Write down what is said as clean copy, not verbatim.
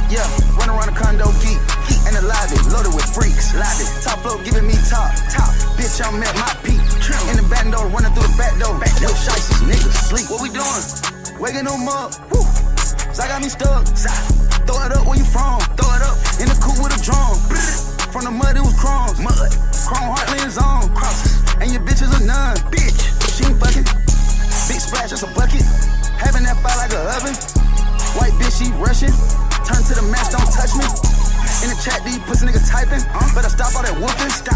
Yeah, run around the condo geek. And the lobby, loaded with freaks. Lobby, top floor giving me top. Bitch, I'm at my peak. In the back door, running through the back door. No shiesties, niggas sleep. What we doing? Waking them up. Woo. So I got me stuck. Throw it up, where you from? Throw it up. In the coupe with a drum. From the mud, it was crumbs. Mud. Chrome Heartlands on. Crosses. And your bitch is a nun. Bitch. She ain't fucking. Big splash, just a bucket. Having that fire like a oven. White bitch, she rushing. Turn to the mask, don't touch me. In the chat, these pussy niggas typing. Better stop all that whooping. Stop.